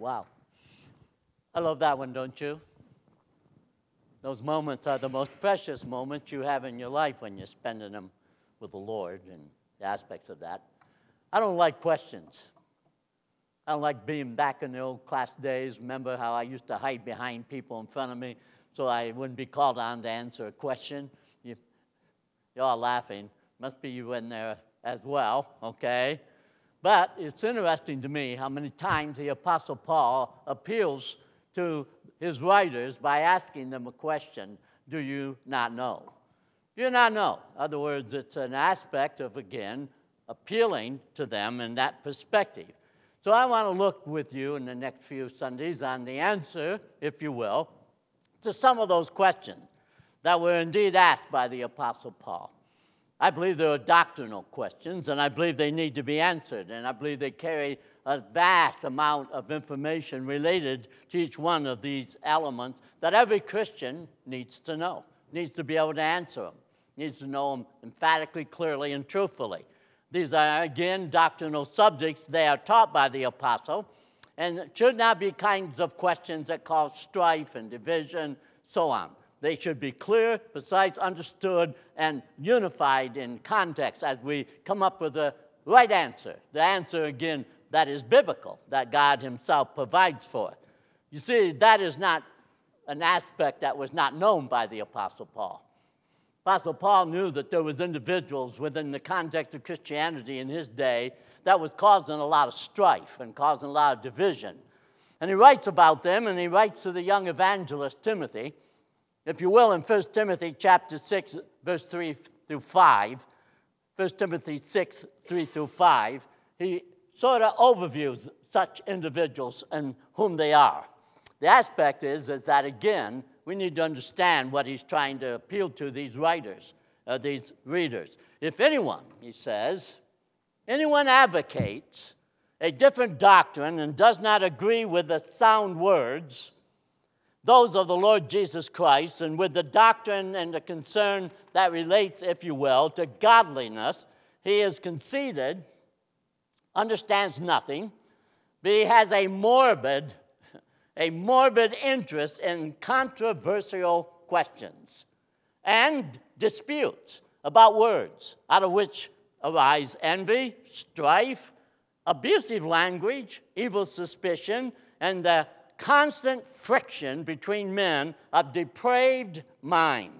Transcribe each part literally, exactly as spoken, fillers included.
Wow. I love that one, don't you? Those moments are the most precious moments you have in your life when you're spending them with the Lord and the aspects of that. I don't like questions. I don't like being back in the old class days. Remember how I used to hide behind people in front of me so I wouldn't be called on to answer a question? You, you're all laughing. Must be you in there as well, okay? But it's interesting to me how many times the Apostle Paul appeals to his writers by asking them a question, do you not know? Do you not know? In other words, it's an aspect of, again, appealing to them in that perspective. So I want to look with you in the next few Sundays on the answer, if you will, to some of those questions that were indeed asked by the Apostle Paul. I believe there are doctrinal questions, and I believe they need to be answered, and I believe they carry a vast amount of information related to each one of these elements that every Christian needs to know, needs to be able to answer them, needs to know them emphatically, clearly, and truthfully. These are, again, doctrinal subjects. They are taught by the apostle, and it should not be kinds of questions that cause strife and division, so on. They should be clear, precise, understood, and unified in context as we come up with the right answer. The answer, again, that is biblical, that God himself provides for. You see, that is not an aspect that was not known by the Apostle Paul. Apostle Paul knew that there was individuals within the context of Christianity in his day that was causing a lot of strife and causing a lot of division. And he writes about them, and he writes to the young evangelist Timothy, if you will, in First Timothy chapter six, verse three through five, First Timothy six, three through five, he sort of overviews such individuals and whom they are. The aspect is, is that, again, we need to understand what he's trying to appeal to these writers, uh, these readers. If anyone, he says, anyone advocates a different doctrine and does not agree with the sound words, those of the Lord Jesus Christ, and with the doctrine and the concern that relates, if you will, to godliness, he is conceited, understands nothing, but he has a morbid, a morbid interest in controversial questions and disputes about words, out of which arise envy, strife, abusive language, evil suspicion, and the constant friction between men of depraved mind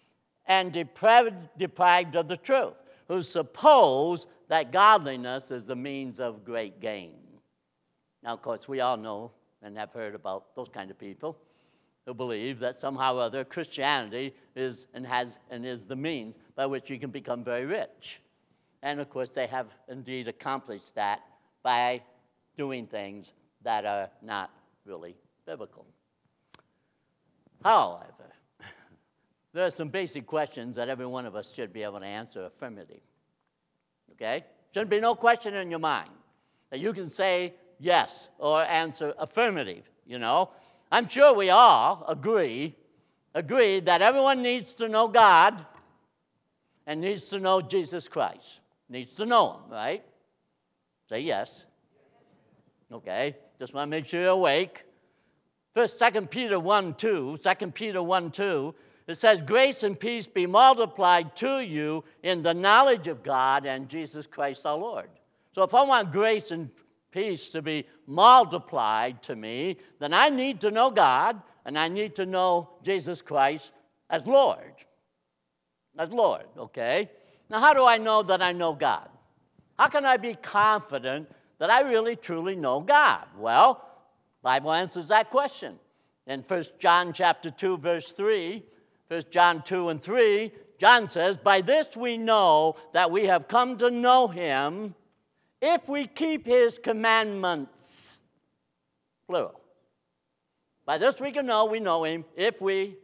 and depraved, deprived of the truth, who suppose that godliness is the means of great gain. Now, of course, we all know and have heard about those kind of people who believe that somehow or other Christianity is and has and is the means by which you can become very rich. And, of course, they have indeed accomplished that by doing things that are not really biblical. However, there are some basic questions that every one of us should be able to answer affirmative. Okay? Shouldn't be no question in your mind that you can say yes or answer affirmative, you know. I'm sure we all agree, agree that everyone needs to know God and needs to know Jesus Christ. Needs to know him, right? Say yes. Okay, just want to make sure you're awake. First, Second Peter one two, Second Peter one two, it says, grace and peace be multiplied to you in the knowledge of God and Jesus Christ our Lord. So if I want grace and peace to be multiplied to me, then I need to know God and I need to know Jesus Christ as Lord. As Lord, okay? Now, how do I know that I know God? How can I be confident that I really, truly know God? Well, the Bible answers that question. In First John chapter two, verse three, First John two and three, John says, by this we know that we have come to know him if we keep his commandments. Plural. By this we can know we know him if we,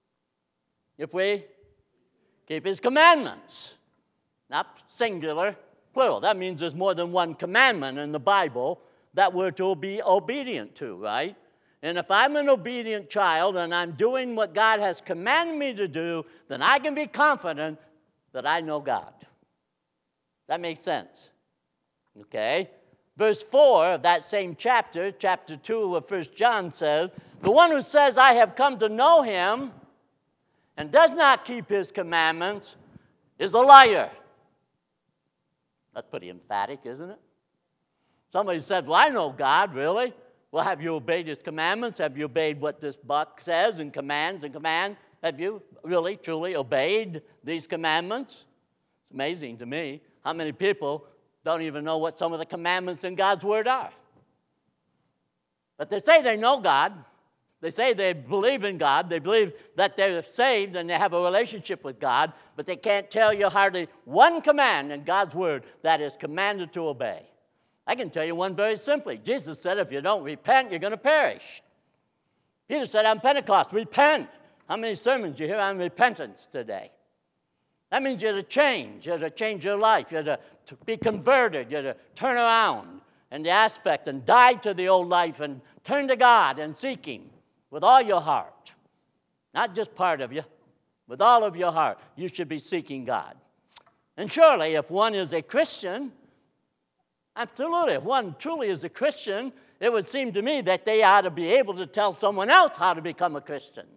if we keep his commandments. Not singular, plural. That means there's more than one commandment in the Bible that we're to be obedient to, right? And if I'm an obedient child and I'm doing what God has commanded me to do, then I can be confident that I know God. That makes sense. Okay? Verse four of that same chapter, chapter two of First John says, the one who says, I have come to know him and does not keep his commandments is a liar. That's pretty emphatic, isn't it? Somebody said, well, I know God, really? Well, have you obeyed his commandments? Have you obeyed what this book says and commands and command? Have you really, truly obeyed these commandments? It's amazing to me how many people don't even know what some of the commandments in God's word are. But they say they know God. They say they believe in God. They believe that they're saved and they have a relationship with God, but they can't tell you hardly one command in God's word that is commanded to obey. I can tell you one very simply. Jesus said, if you don't repent, you're going to perish. Peter said on Pentecost, repent. How many sermons you hear on repentance today? That means you're to change. You're to change your life. You're to, to be converted. You're to turn around in the aspect and die to the old life and turn to God and seek him with all your heart. Not just part of you. With all of your heart, you should be seeking God. And surely, if one is a Christian, absolutely, if one truly is a Christian, it would seem to me that they ought to be able to tell someone else how to become a Christian.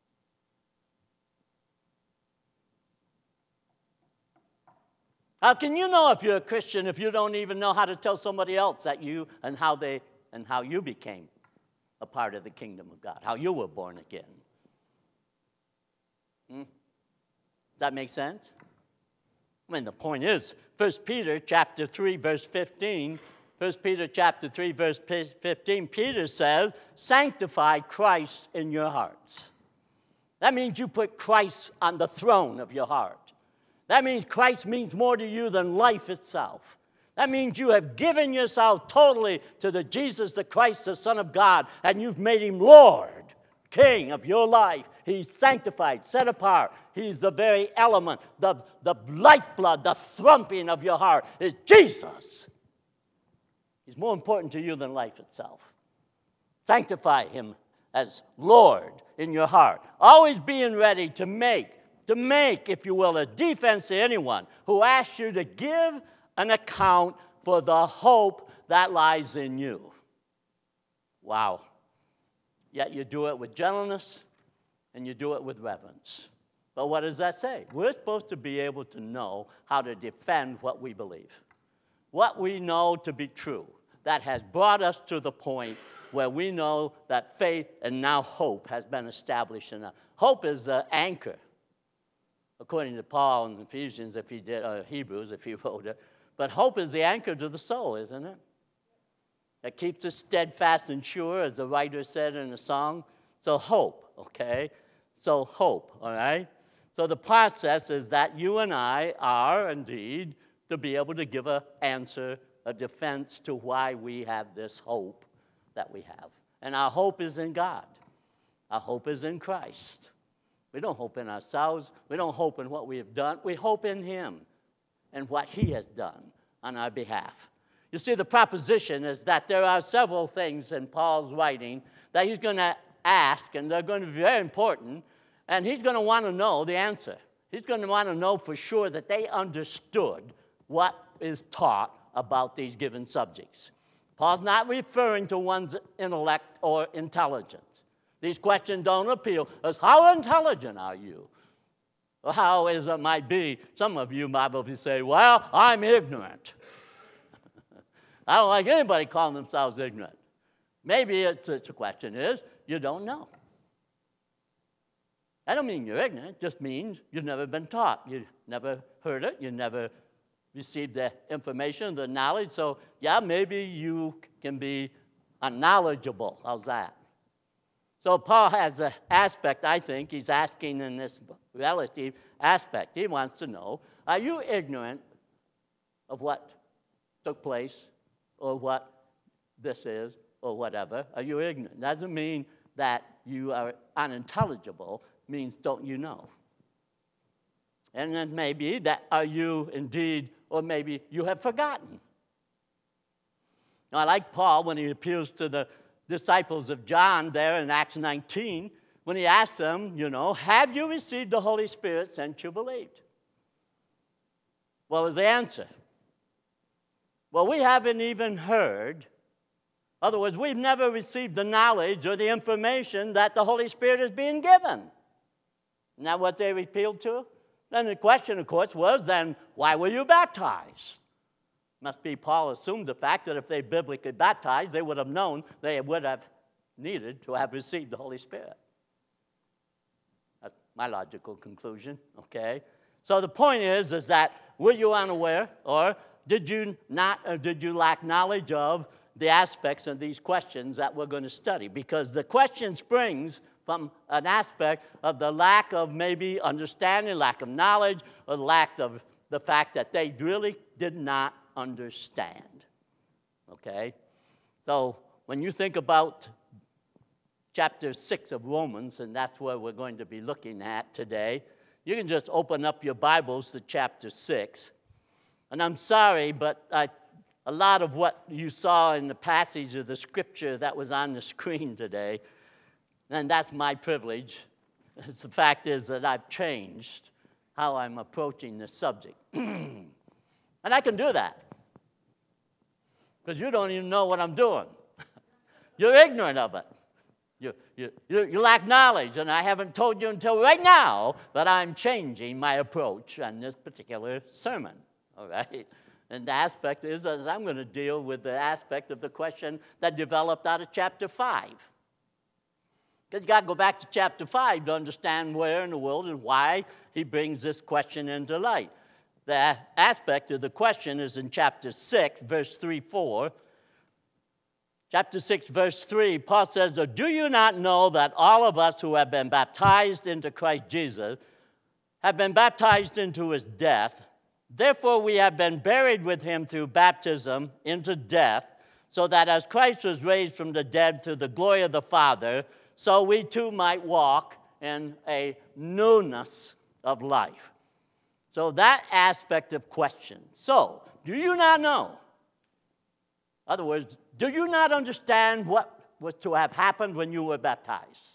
How can you know if you're a Christian if you don't even know how to tell somebody else that you and how they and how you became a part of the kingdom of God, how you were born again? Hmm? Does that make sense? I mean, the point is, First Peter chapter three, verse fifteen, First Peter chapter three, verse fifteen, Peter says, sanctify Christ in your hearts. That means you put Christ on the throne of your heart. That means Christ means more to you than life itself. That means you have given yourself totally to the Jesus, the Christ, the Son of God, and you've made him Lord, King of your life. He's sanctified, set apart. He's the very element, the, the lifeblood, the thumping of your heart is Jesus. He's more important to you than life itself. Sanctify him as Lord in your heart. Always being ready to make To make, if you will, a defense to anyone who asks you to give an account for the hope that lies in you. Wow. Yet you do it with gentleness and you do it with reverence. But what does that say? We're supposed to be able to know how to defend what we believe, what we know to be true. That has brought us to the point where we know that faith and now hope has been established in us. Hope is the anchor. According to Paul in Ephesians, if he did, or Hebrews, if he wrote it. But hope is the anchor to the soul, isn't it? That keeps us steadfast and sure, as the writer said in the song. So hope, okay? So hope, all right? So the process is that you and I are, indeed, to be able to give an answer, a defense to why we have this hope that we have. And our hope is in God. Our hope is in Christ. We don't hope in ourselves. We don't hope in what we have done. We hope in him and what he has done on our behalf. You see, the proposition is that there are several things in Paul's writing that he's going to ask, and they're going to be very important, and he's going to want to know the answer. He's going to want to know for sure that they understood what is taught about these given subjects. Paul's not referring to one's intellect or intelligence. These questions don't appeal as how intelligent are you? Or how as it might be, some of you might probably say, well, I'm ignorant. I don't like anybody calling themselves ignorant. Maybe it's, it's the question is, you don't know. That don't mean you're ignorant. It just means you've never been taught. You've never heard it. You never received the information, the knowledge. So, yeah, maybe you can be unknowledgeable. How's that? So Paul has an aspect, I think, he's asking in this relative aspect. He wants to know, are you ignorant of what took place or what this is or whatever? Are you ignorant? Doesn't mean that you are unintelligible. It means don't you know? And then maybe that are you indeed, or maybe you have forgotten. Now, I like Paul when he appeals to the disciples of John there in Acts nineteen, when he asked them, you know, have you received the Holy Spirit since you believed? What was the answer? Well, we haven't even heard. In other words, we've never received the knowledge or the information that the Holy Spirit is being given. Isn't that what they appealed to? Then the question, of course, was, then why were you baptized? Must be Paul assumed the fact that if they biblically baptized, they would have known they would have needed to have received the Holy Spirit. That's my logical conclusion, okay? So the point is, is that were you unaware, or did you not, or did you lack knowledge of the aspects of these questions that we're going to study? Because the question springs from an aspect of the lack of maybe understanding, lack of knowledge, or lack of the fact that they really did not understand, okay? So when you think about chapter six of Romans, and that's where we're going to be looking at today, you can just open up your Bibles to chapter six. And I'm sorry, but I, a lot of what you saw in the passage of the scripture that was on the screen today, and that's my privilege. It's the fact is that I've changed how I'm approaching this subject. And I can do that because you don't even know what I'm doing. You're ignorant of it. You, you, you, you lack knowledge, and I haven't told you until right now that I'm changing my approach on this particular sermon, all right? And the aspect is that I'm going to deal with the aspect of the question that developed out of chapter five. Because you got to go back to chapter five to understand where in the world and why he brings this question into light. The aspect of the question is in chapter six, verse three, four. Chapter six, verse three, Paul says, do you not know that all of us who have been baptized into Christ Jesus have been baptized into his death? Therefore, we have been buried with him through baptism into death, so that as Christ was raised from the dead through the glory of the Father, so we too might walk in a newness of life. So that aspect of question. So, do you not know? In other words, do you not understand what was to have happened when you were baptized?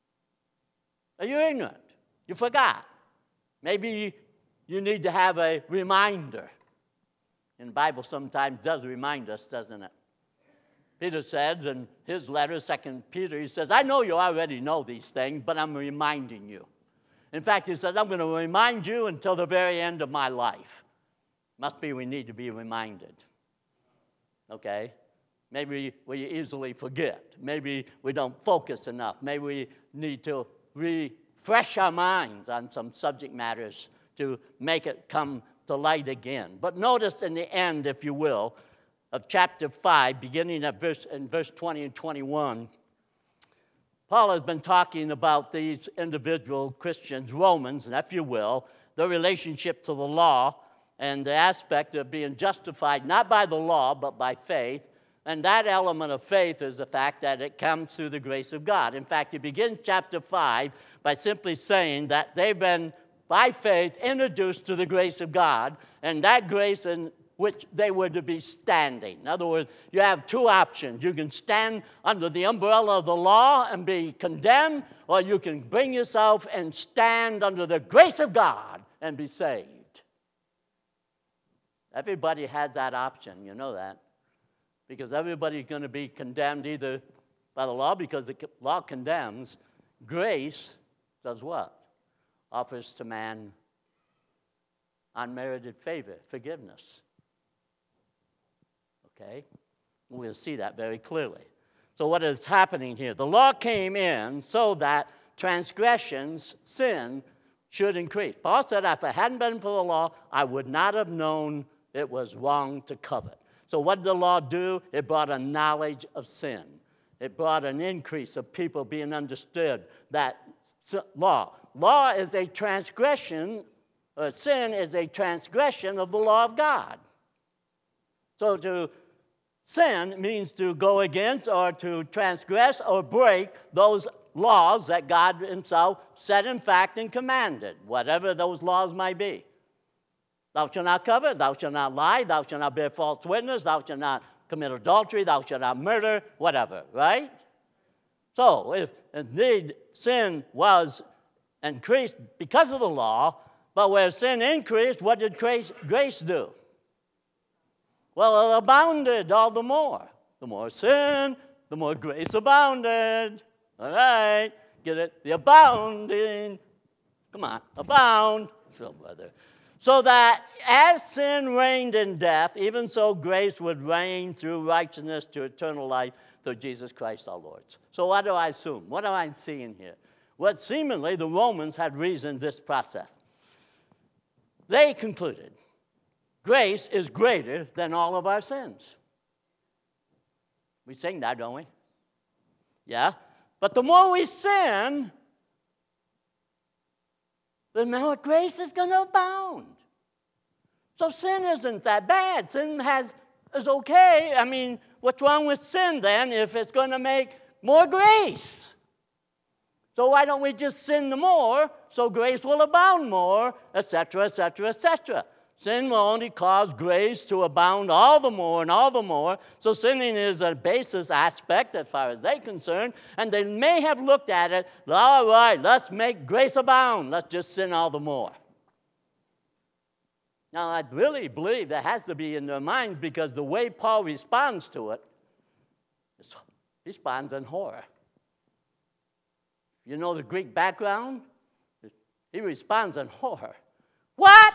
Are you ignorant? You forgot. Maybe you need to have a reminder. And the Bible sometimes does remind us, doesn't it? Peter says in his letter, Second Peter, he says, I know you already know these things, but I'm reminding you. In fact, he says, I'm going to remind you until the very end of my life. Must be we need to be reminded. Okay? Maybe we easily forget. Maybe we don't focus enough. Maybe we need to refresh our minds on some subject matters to make it come to light again. But notice in the end, if you will, of chapter five, beginning at verse, in verse twenty and twenty-one, Paul has been talking about these individual Christians, Romans, and if you will, their relationship to the law and the aspect of being justified not by the law but by faith. And that element of faith is the fact that it comes through the grace of God. In fact, he begins chapter five by simply saying that they've been, by faith, introduced to the grace of God, and that grace in which they were to be standing. In other words, you have two options. You can stand under the umbrella of the law and be condemned, or you can bring yourself and stand under the grace of God and be saved. Everybody has that option, you know that. Because everybody's going to be condemned either by the law, because the law condemns. Grace does what? Offers to man unmerited favor, forgiveness. Okay? We'll see that very clearly. So what is happening here? The law came in so that transgressions, sin, should increase. Paul said, if it hadn't been for the law, I would not have known it was wrong to covet. So what did the law do? It brought a knowledge of sin. It brought an increase of people being understood that law. Law is a transgression, or sin is a transgression of the law of God. So to sin means to go against or to transgress or break those laws that God himself set in fact and commanded, whatever those laws might be. Thou shalt not covet, thou shalt not lie, thou shalt not bear false witness, thou shalt not commit adultery, thou shalt not murder, whatever, right? So, if indeed sin was increased because of the law, but where sin increased, what did grace, grace do? Well, it abounded all the more. The more sin, the more grace abounded. All right, get it? The abounding. Come on, abound. So, brother. So that as sin reigned in death, even so grace would reign through righteousness to eternal life through Jesus Christ our Lord. So what do I assume? What am I seeing here? Well, seemingly the Romans had reasoned this process. They concluded grace is greater than all of our sins. We sing that, don't we? Yeah. But the more we sin, the more grace is going to abound. So sin isn't that bad. Sin has is okay. I mean, what's wrong with sin then if it's going to make more grace? So why don't we just sin the more so grace will abound more, et cetera, et cetera, et cetera. Sin will only cause grace to abound all the more and all the more. So sinning is a basis aspect as far as they're concerned. And they may have looked at it, all right, let's make grace abound. Let's just sin all the more. Now, I really believe that has to be in their minds because the way Paul responds to it, he responds in horror. You know the Greek background? He responds in horror. What?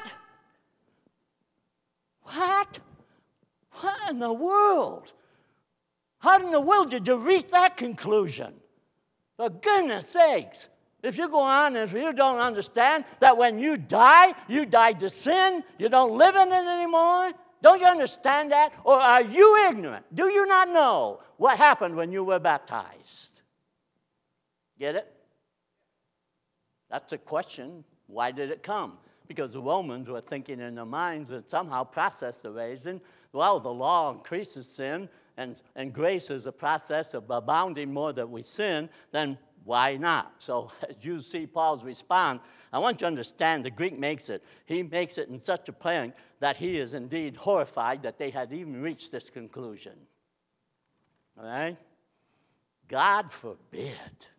What? What in the world? How in the world did you reach that conclusion? For goodness sakes, if you go on and if you don't understand that when you die, you die to sin, you don't live in it anymore, don't you understand that? Or are you ignorant? Do you not know what happened when you were baptized? Get it? That's the question. Why did it come? Because the Romans were thinking in their minds that somehow process the reason, well, the law increases sin, and, and grace is a process of abounding more that we sin, then why not? So as you see Paul's response, I want you to understand the Greek makes it. He makes it in such a point that he is indeed horrified that they had even reached this conclusion. All right? God forbid.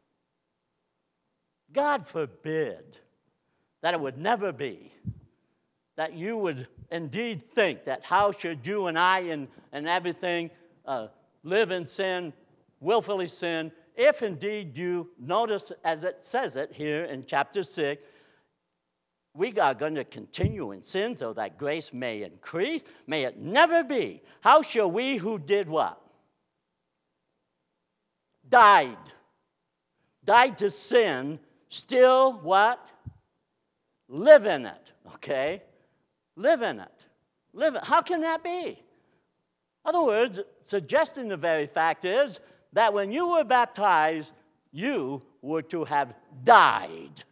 God forbid that it would never be that you would indeed think that how should you and I and, and everything uh, live in sin, willfully sin, if indeed you notice as it says it here in chapter six, we are going to continue in sin so that grace may increase. May it never be. How shall we who did what? Died. Died to sin, still what? Live in it, okay? Live in it. Live it. How can that be? In other words, suggesting the very fact is that when you were baptized, you were to have died.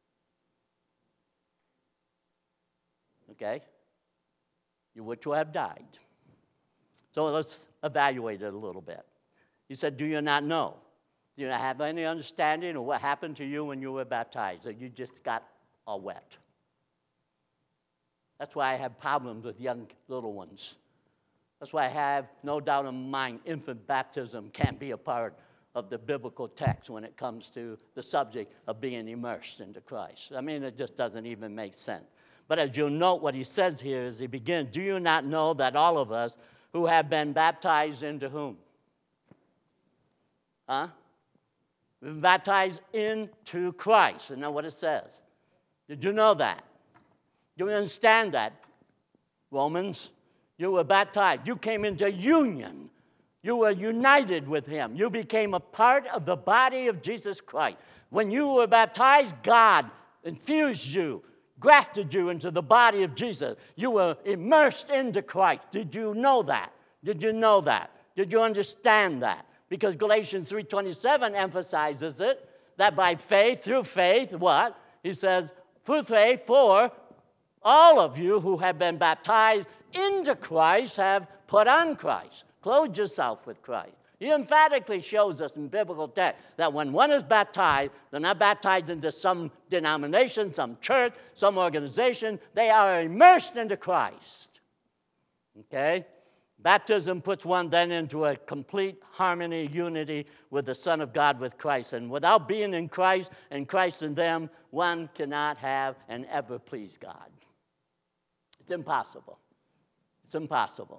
Okay? You were to have died. So let's evaluate it a little bit. He said, do you not know? Do you not have any understanding of what happened to you when you were baptized? Or you just got all wet? That's why I have problems with young little ones. That's why I have no doubt in my mind infant baptism can't be a part of the biblical text when it comes to the subject of being immersed into Christ. I mean, it just doesn't even make sense. But as you'll note, what he says here is he begins, do you not know that all of us who have been baptized into whom? Huh? We've been baptized into Christ. Isn't that what it says? Did you know that? Do you understand that, Romans? You were baptized. You came into union. You were united with him. You became a part of the body of Jesus Christ. When you were baptized, God infused you, grafted you into the body of Jesus. You were immersed into Christ. Did you know that? Did you know that? Did you understand that? Because Galatians three twenty-seven emphasizes it, that by faith, through faith, what? He says, through faith, for all of you who have been baptized into Christ have put on Christ. Clothe yourself with Christ. He emphatically shows us in biblical text that when one is baptized, they're not baptized into some denomination, some church, some organization. They are immersed into Christ. Okay? Baptism puts one then into a complete harmony, unity with the Son of God, with Christ. And without being in Christ and Christ in them, one cannot have and ever please God. It's impossible. It's impossible.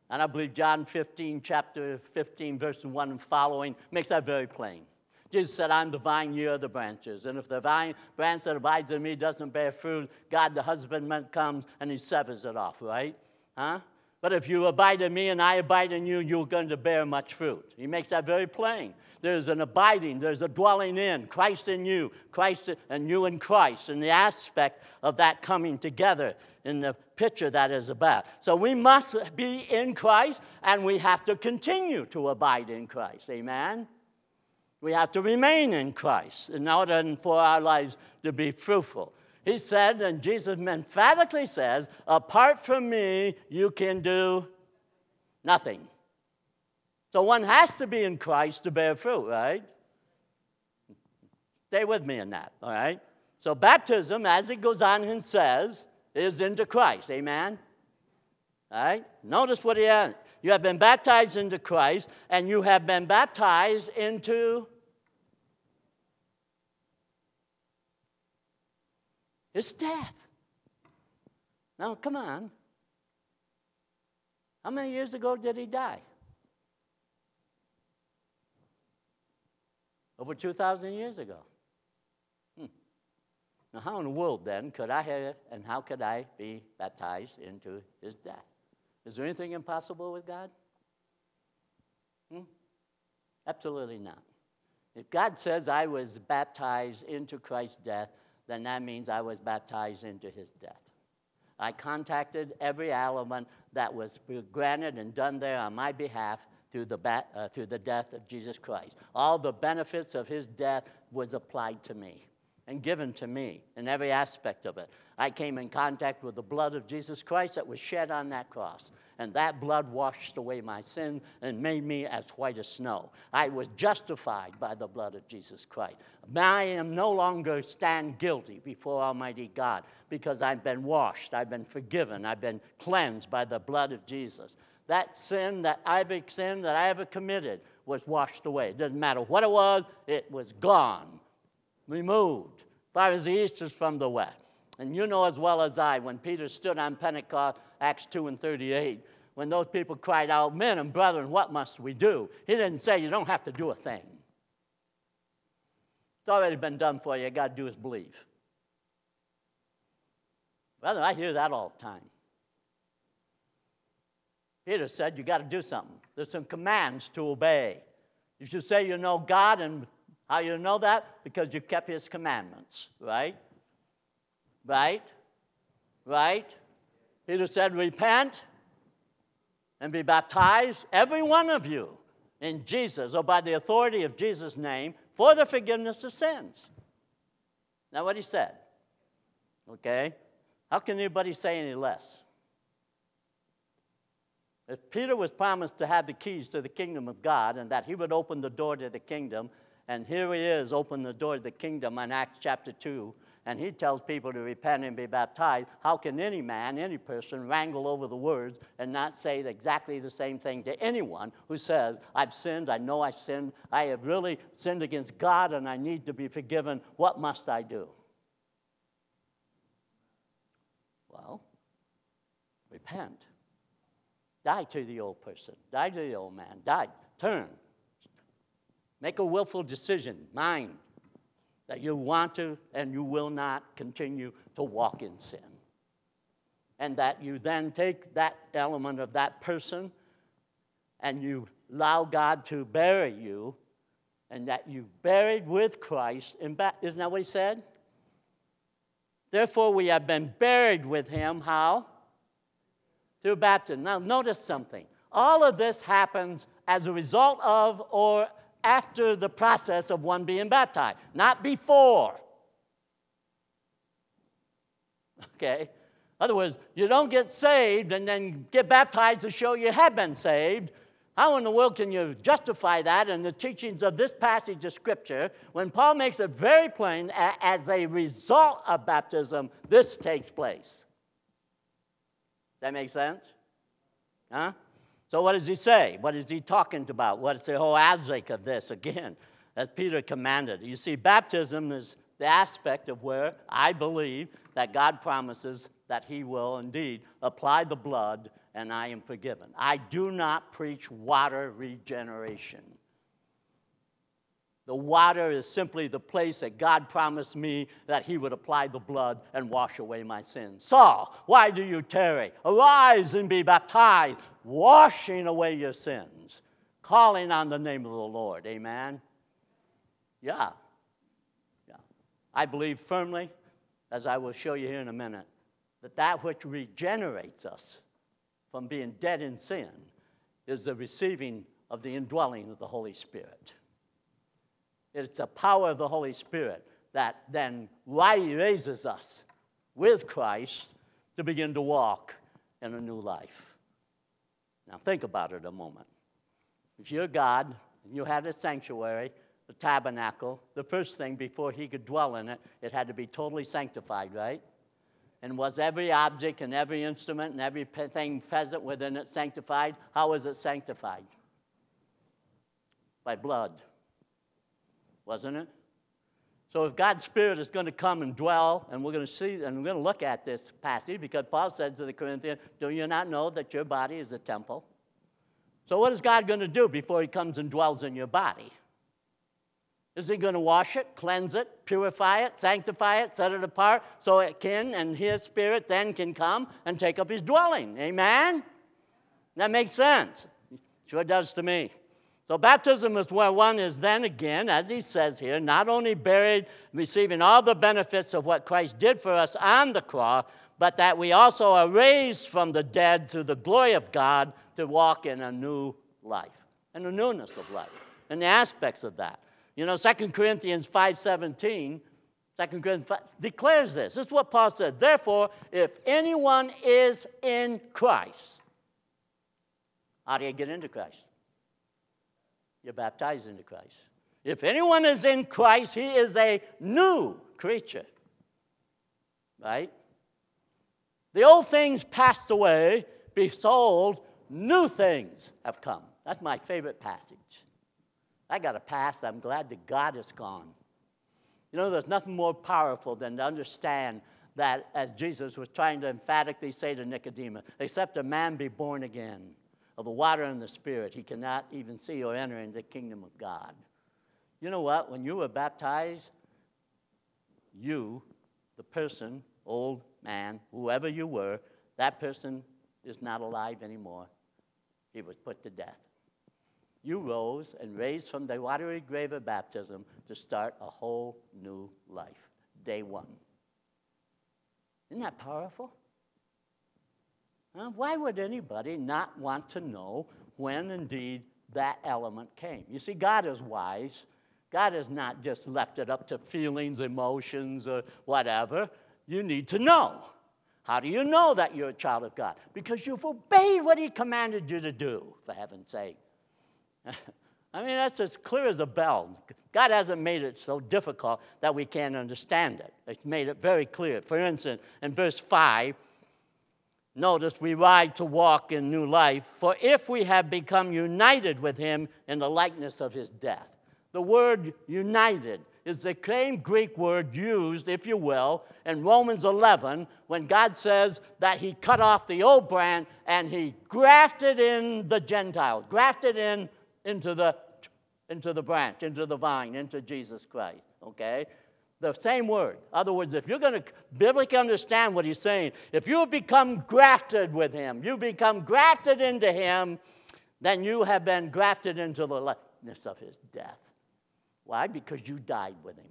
And I believe John fifteen, chapter fifteen, verse one and following, makes that very plain. Jesus said, I'm the vine, ye are the branches. And if the vine branch that abides in me doesn't bear fruit, God the husbandman comes and he severs it off, right? Huh? But if you abide in me and I abide in you, you're going to bear much fruit. He makes that very plain. There's an abiding, there's a dwelling in, Christ in you, Christ and you in Christ, and the aspect of that coming together in the picture that is about. So we must be in Christ, and we have to continue to abide in Christ. Amen? We have to remain in Christ in order for our lives to be fruitful. He said, and Jesus emphatically says, apart from me, you can do nothing. So one has to be in Christ to bear fruit, right? Stay with me in that, all right? So baptism, as it goes on and says, is into Christ, amen? All right? Notice what he has. You have been baptized into Christ, and you have been baptized into his death. Now, come on. How many years ago did he die? Over two thousand years ago. Hmm. Now, how in the world, then, could I have, and how could I be baptized into his death? Is there anything impossible with God? Hmm? Absolutely not. If God says I was baptized into Christ's death, then that means I was baptized into his death. I contacted every element that was granted and done there on my behalf through the, bat, uh, through the death of Jesus Christ. All the benefits of his death was applied to me and given to me in every aspect of it. I came in contact with the blood of Jesus Christ that was shed on that cross. And that blood washed away my sin and made me as white as snow. I was justified by the blood of Jesus Christ. I am no longer stand guilty before Almighty God because I've been washed, I've been forgiven, I've been cleansed by the blood of Jesus. That sin that I've sinned that I ever committed was washed away. It doesn't matter what it was, it was gone, removed, as far as the east is from the west. And you know as well as I, when Peter stood on Pentecost, Acts two and thirty-eight, when those people cried out, men and brethren, what must we do? He didn't say you don't have to do a thing. It's already been done for you. You got to do is believe. Brother, I hear that all the time. Peter said you got to do something. There's some commands to obey. You should say you know God, and how you know that? Because you kept his commandments, right? Right? Right? Peter said, repent and be baptized, every one of you, in Jesus, or by the authority of Jesus' name, for the forgiveness of sins. Now what he said. Okay? How can anybody say any less? If Peter was promised to have the keys to the kingdom of God and that he would open the door to the kingdom, and here he is, open the door to the kingdom in Acts chapter two, and he tells people to repent and be baptized, how can any man, any person, wrangle over the words and not say exactly the same thing to anyone who says, I've sinned, I know I've sinned, I have really sinned against God and I need to be forgiven. What must I do? Well, repent. Die to the old person. Die to the old man. Die. Turn. Make a willful decision, mind, that you want to and you will not continue to walk in sin. And that you then take that element of that person and you allow God to bury you, and that you buried with Christ in ba- isn't that what he said? Therefore we have been buried with him, how? Through baptism. Now notice something. All of this happens as a result of or after the process of one being baptized, not before. Okay? In other words, you don't get saved and then get baptized to show you have been saved. How in the world can you justify that in the teachings of this passage of Scripture when Paul makes it very plain as a result of baptism, this takes place? That make sense? Huh? So what does he say? What is he talking about? What's the whole aspect of this? Again, as Peter commanded. You see, baptism is the aspect of where I believe that God promises that he will indeed apply the blood and I am forgiven. I do not preach water regeneration. The water is simply the place that God promised me that he would apply the blood and wash away my sins. Saul, why do you tarry? Arise and be baptized, washing away your sins, calling on the name of the Lord. Amen? Yeah. Yeah. I believe firmly, as I will show you here in a minute, that that which regenerates us from being dead in sin is the receiving of the indwelling of the Holy Spirit. It's the power of the Holy Spirit that then raises us with Christ to begin to walk in a new life. Now think about it a moment. If you're God, and you had a sanctuary, the tabernacle, the first thing before he could dwell in it, it had to be totally sanctified, right? And was every object and every instrument and everything present within it sanctified? How was it sanctified? By blood. Wasn't it? So if God's Spirit is going to come and dwell, and we're going to see, and we're going to look at this passage, because Paul said to the Corinthians, do you not know that your body is a temple? So what is God going to do before he comes and dwells in your body? Is he going to wash it, cleanse it, purify it, sanctify it, set it apart, so it can, and his Spirit then can come and take up his dwelling? Amen? That makes sense. Sure does to me. So baptism is where one is then again, as he says here, not only buried, receiving all the benefits of what Christ did for us on the cross, but that we also are raised from the dead through the glory of God to walk in a new life, and a newness of life, and the aspects of that. You know, Second Corinthians five seventeen, Second Corinthians five, declares this. This is what Paul said. Therefore, if anyone is in Christ, how do you get into Christ? You're baptized into Christ. If anyone is in Christ, he is a new creature. Right? The old things passed away. Behold, new things have come. That's my favorite passage. I got a past. I'm glad that God is gone. You know, there's nothing more powerful than to understand that, as Jesus was trying to emphatically say to Nicodemus, except a man be born again of the water and the Spirit, he cannot even see or enter into the kingdom of God. You know what? When you were baptized, you, the person, old man, whoever you were, that person is not alive anymore. He was put to death. You rose and raised from the watery grave of baptism to start a whole new life, day one. Isn't that powerful? Huh? Why would anybody not want to know when indeed that element came? You see, God is wise. God has not just left it up to feelings, emotions, or whatever. You need to know. How do you know that you're a child of God? Because you've obeyed what he commanded you to do, for heaven's sake. I mean, that's as clear as a bell. God hasn't made it so difficult that we can't understand it. It's made it very clear. For instance, in verse five, notice, we ride to walk in new life, for if we have become united with him in the likeness of his death. The word united is the same Greek word used, if you will, in Romans eleven, when God says that he cut off the old branch and he grafted in the Gentiles, grafted in into the, into the branch, into the vine, into Jesus Christ, okay? The same word. In other words, if you're going to biblically understand what he's saying, if you become grafted with him, you become grafted into him, then you have been grafted into the likeness of his death. Why? Because you died with him.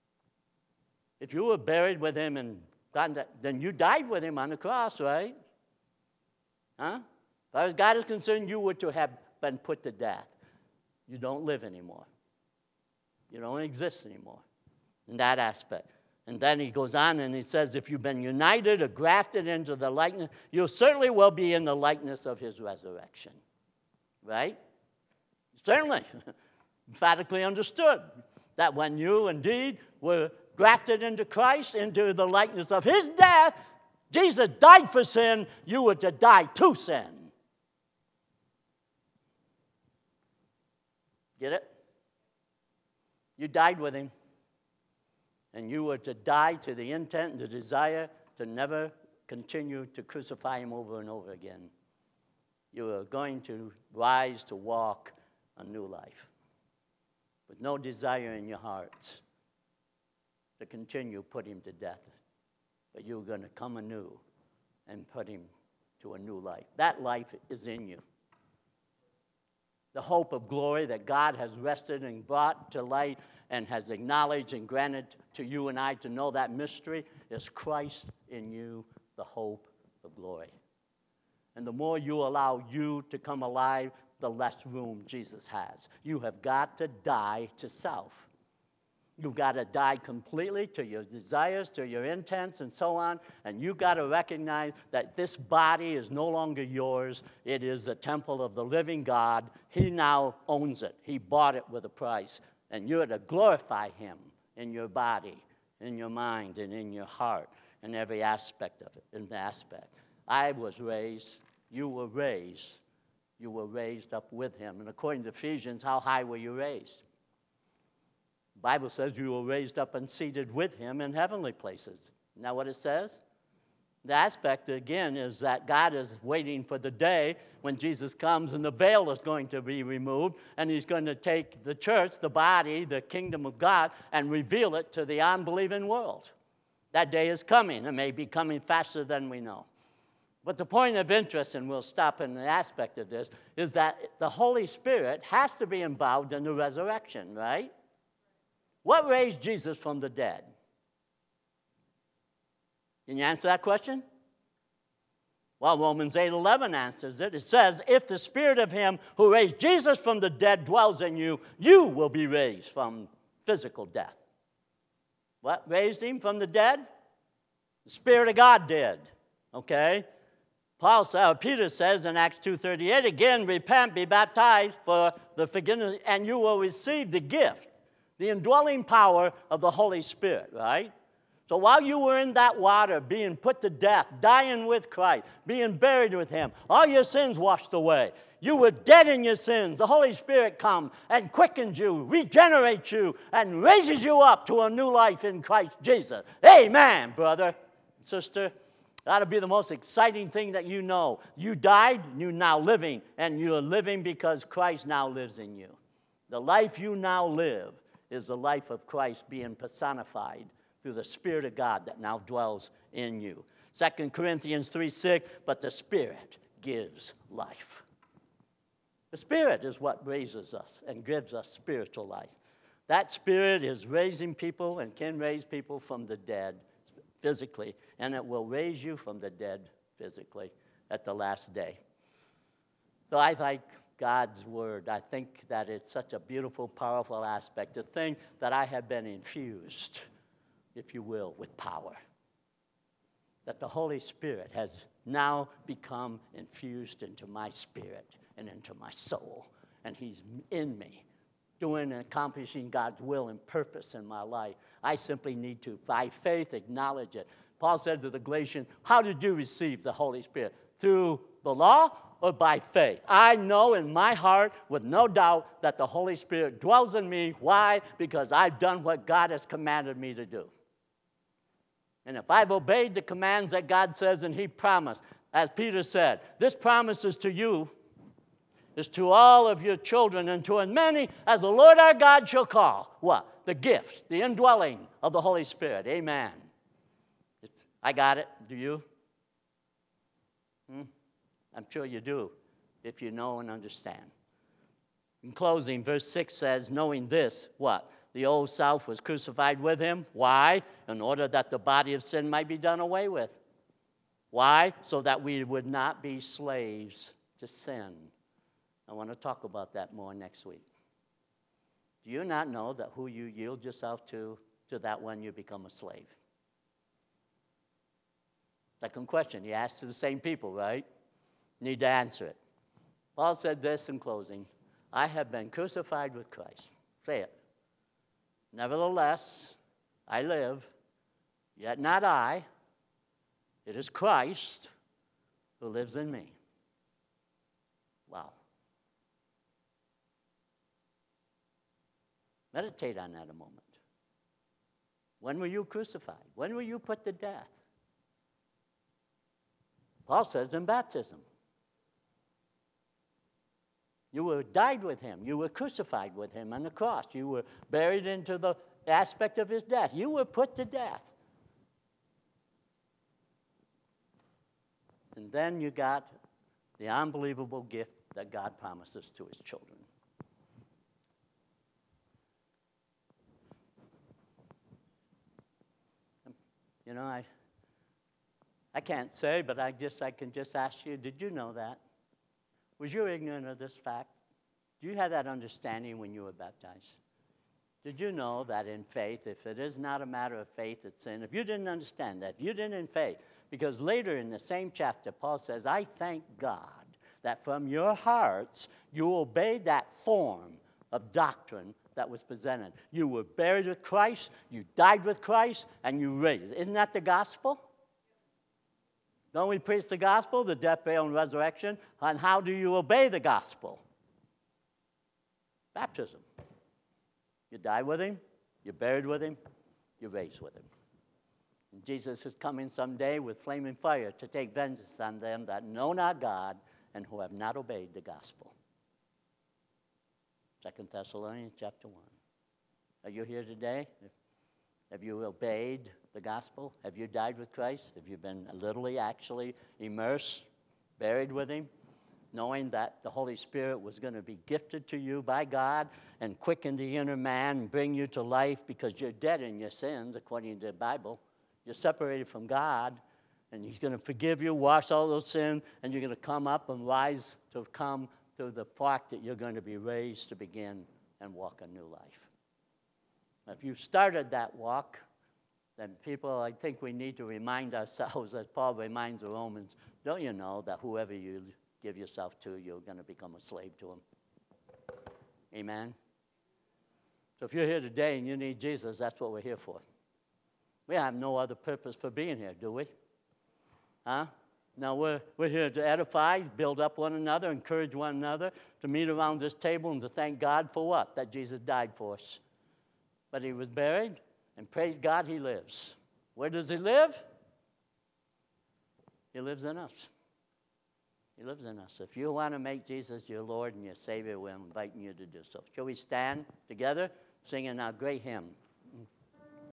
If you were buried with him, and then you died with him on the cross, right? Huh? As far as God is concerned, you were to have been put to death. You don't live anymore. You don't exist anymore in that aspect. And then he goes on and he says, if you've been united or grafted into the likeness, you certainly will be in the likeness of his resurrection. Right? Certainly. Emphatically understood that when you indeed were grafted into Christ, into the likeness of his death, Jesus died for sin, you were to die to sin. Get it? You died with him. And you were to die to the intent and the desire to never continue to crucify him over and over again. You are going to rise to walk a new life with no desire in your hearts to continue put him to death. But you're going to come anew and put him to a new life. That life is in you. The hope of glory that God has rested and brought to light and has acknowledged and granted to you and I to know that mystery is Christ in you, the hope of glory. And the more you allow you to come alive, the less room Jesus has. You have got to die to self. You've got to die completely to your desires, to your intents, and so on. And you've got to recognize that this body is no longer yours. It is a temple of the living God. He now owns it. He bought it with a price. And you're to glorify him in your body, in your mind, and in your heart, in every aspect of it, in the aspect. I was raised, you were raised, you were raised up with him. And according to Ephesians, how high were you raised? The Bible says you were raised up and seated with him in heavenly places. Isn't that what it says? The aspect, again, is that God is waiting for the day when Jesus comes and the veil is going to be removed and he's going to take the church, the body, the kingdom of God, and reveal it to the unbelieving world. That day is coming. It may be coming faster than we know. But the point of interest, and we'll stop in the aspect of this, is that the Holy Spirit has to be involved in the resurrection, right? What raised Jesus from the dead? Can you answer that question? Well, Romans eight eleven answers it. It says, if the spirit of him who raised Jesus from the dead dwells in you, you will be raised from physical death. What raised him from the dead? The Spirit of God did. Okay? Paul uh, Peter says in Acts two thirty-eight, again, repent, be baptized for the forgiveness, and you will receive the gift, the indwelling power of the Holy Spirit, right? So while you were in that water, being put to death, dying with Christ, being buried with him, all your sins washed away. You were dead in your sins. The Holy Spirit comes and quickens you, regenerates you, and raises you up to a new life in Christ Jesus. Amen, brother, sister. That would be the most exciting thing that you know. You died, you're now living, and you're living because Christ now lives in you. The life you now live is the life of Christ being personified through the Spirit of God that now dwells in you. Second Corinthians three six, but the Spirit gives life. The Spirit is what raises us and gives us spiritual life. That Spirit is raising people and can raise people from the dead physically, and it will raise you from the dead physically at the last day. So I like God's word. I think that it's such a beautiful, powerful aspect, a thing that I have been infused, if you will, with power. That the Holy Spirit has now become infused into my spirit and into my soul, and he's in me, doing and accomplishing God's will and purpose in my life. I simply need to, by faith, acknowledge it. Paul said to the Galatians, how did you receive the Holy Spirit? Through the law or by faith? I know in my heart, with no doubt, that the Holy Spirit dwells in me. Why? Because I've done what God has commanded me to do. And if I've obeyed the commands that God says and he promised, as Peter said, this promise is to you, is to all of your children, and to as many as the Lord our God shall call. What? The gift, the indwelling of the Holy Spirit. Amen. It's, I got it. Do you? Hmm? I'm sure you do, if you know and understand. In closing, verse six says, knowing this, what? The old self was crucified with him. Why? In order that the body of sin might be done away with. Why? So that we would not be slaves to sin. I want to talk about that more next week. Do you not know that who you yield yourself to, to that one you become a slave? Second question, he asked to the same people, right? Need to answer it. Paul said this in closing, I have been crucified with Christ. Say it. Nevertheless, I live, yet not I. It is Christ who lives in me. Wow. Meditate on that a moment. When were you crucified? When were you put to death? Paul says in baptism. You were died with him. You were crucified with him on the cross. You were buried into the aspect of his death. You were put to death. And then you got the unbelievable gift that God promises to his children. You know, I I can't say, but I just I can just ask you, did you know that? Was you ignorant of this fact? Do you have that understanding when you were baptized? Did you know that in faith, if it is not a matter of faith, it's sin? If you didn't understand that, if you didn't in faith, because later in the same chapter, Paul says, I thank God that from your hearts you obeyed that form of doctrine that was presented. You were buried with Christ, you died with Christ, and you raised. Isn't that the gospel? Don't we preach the gospel, the death, burial, and resurrection? And how do you obey the gospel? Baptism. You die with him, you're buried with him, you're raised with him. And Jesus is coming someday with flaming fire to take vengeance on them that know not God and who have not obeyed the gospel. Second Thessalonians chapter one. Are you here today? Have you obeyed the gospel? Have you died with Christ? Have you been literally, actually immersed, buried with him, knowing that the Holy Spirit was going to be gifted to you by God and quicken the inner man and bring you to life because you're dead in your sins, according to the Bible. You're separated from God, and he's going to forgive you, wash all those sins, and you're going to come up and rise to come to the fact that you're going to be raised to begin and walk a new life. If you started that walk, then people, I think we need to remind ourselves, as Paul reminds the Romans, don't you know that whoever you give yourself to, you're going to become a slave to him? Amen? So if you're here today and you need Jesus, that's what we're here for. We have no other purpose for being here, do we? Huh? No, we're, we're here to edify, build up one another, encourage one another, to meet around this table and to thank God for what? That Jesus died for us. But he was buried, and praise God, he lives. Where does he live? He lives in us. He lives in us. If you want to make Jesus your Lord and your Savior, we're inviting you to do so. Shall we stand together, singing our great hymn?